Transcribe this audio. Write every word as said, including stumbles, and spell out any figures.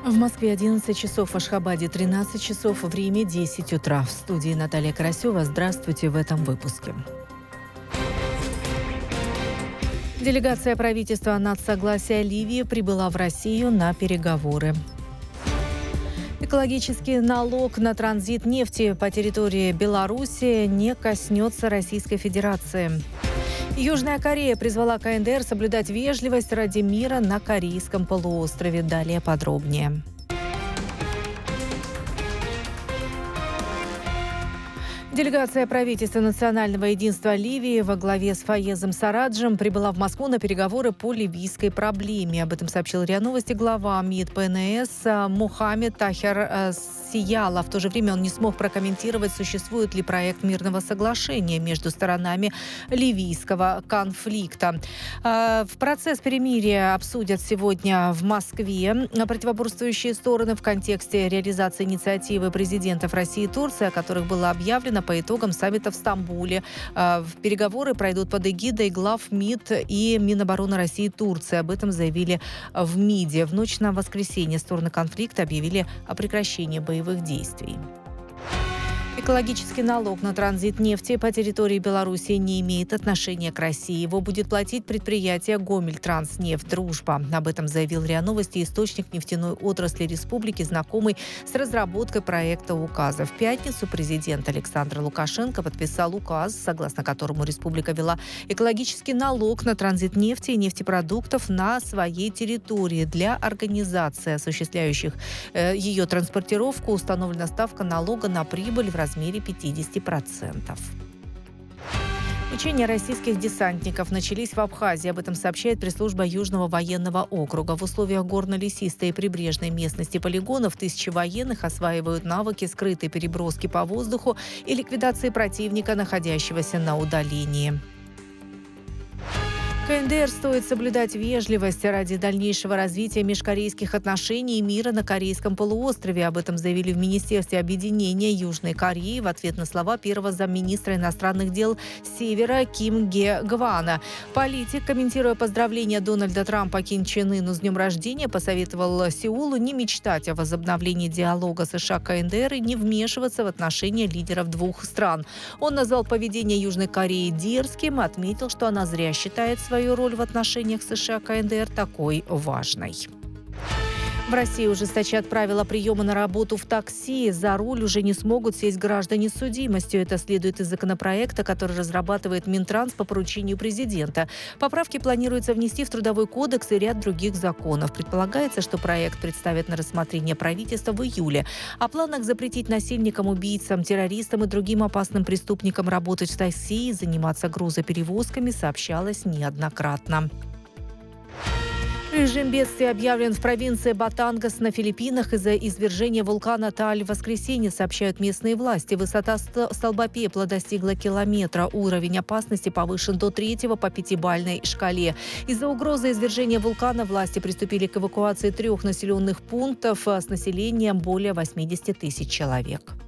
В Москве одиннадцать часов, в Ашхабаде тринадцать часов, в Риме десять утра. В студии Наталья Карасева. Здравствуйте в этом выпуске. Делегация правительства нацсогласия Ливии прибыла в Россию на переговоры. Экологический налог на транзит нефти по территории Беларуси не коснется Российской Федерации. Южная Корея призвала КНДР соблюдать вежливость ради мира на Корейском полуострове. Далее подробнее. Делегация правительства национального единства Ливии во главе с Фаезом Сараджем прибыла в Москву на переговоры по ливийской проблеме. Об этом сообщил РИА Новости глава МИД ПНС Мухаммед Тахер Сияла. В то же время он не смог прокомментировать, существует ли проект мирного соглашения между сторонами ливийского конфликта. В процесс перемирия обсудят сегодня в Москве противоборствующие стороны в контексте реализации инициативы президентов России и Турции, о которых было объявлено по итогам саммита в Стамбуле. Переговоры пройдут под эгидой глав МИД и Минобороны России и Турции. Об этом заявили в МИДе. В ночь на воскресенье стороны конфликта объявили о прекращении боевых действий. Экологический налог на транзит нефти по территории Беларуси не имеет отношения к России. Его будет платить предприятие «Гомельтранснефть Дружба». Об этом заявил РИА Новости источник нефтяной отрасли республики, знакомый с разработкой проекта указа. В пятницу президент Александр Лукашенко подписал указ, согласно которому республика ввела экологический налог на транзит нефти и нефтепродуктов на своей территории. Для организаций, осуществляющих э, ее транспортировку, установлена ставка налога на прибыль в размере пятьдесят процентов. Учения российских десантников начались в Абхазии. Об этом сообщает пресс-служба Южного военного округа. В условиях горно-лесистой и прибрежной местности полигонов тысячи военных осваивают навыки скрытой переброски по воздуху и ликвидации противника, находящегося на удалении. КНДР стоит соблюдать вежливость ради дальнейшего развития межкорейских отношений и мира на Корейском полуострове. Об этом заявили в Министерстве объединения Южной Кореи в ответ на слова первого замминистра иностранных дел Севера Ким Ге Гвана. Политик, комментируя поздравления Дональда Трампа Ким Чен Ыну с днем рождения, посоветовал Сеулу не мечтать о возобновлении диалога США-КНДР и не вмешиваться в отношения лидеров двух стран. Он назвал поведение Южной Кореи дерзким и отметил, что она зря считает свою свою роль в отношениях США-КНДР такой важной. В России ужесточат правила приема на работу в такси. За руль уже не смогут сесть граждане с судимостью. Это следует из законопроекта, который разрабатывает Минтранс по поручению президента. Поправки планируется внести в Трудовой кодекс и ряд других законов. Предполагается, что проект представят на рассмотрение правительства в июле. О планах запретить насильникам, убийцам, террористам и другим опасным преступникам работать в такси и заниматься грузоперевозками сообщалось неоднократно. Режим бедствия объявлен в провинции Батангас на Филиппинах из-за извержения вулкана Тааль в воскресенье, сообщают местные власти. Высота столба пепла достигла километра. Уровень опасности повышен до третьего по пятибалльной шкале. Из-за угрозы извержения вулкана власти приступили к эвакуации трех населенных пунктов с населением более восемьдесят тысяч человек.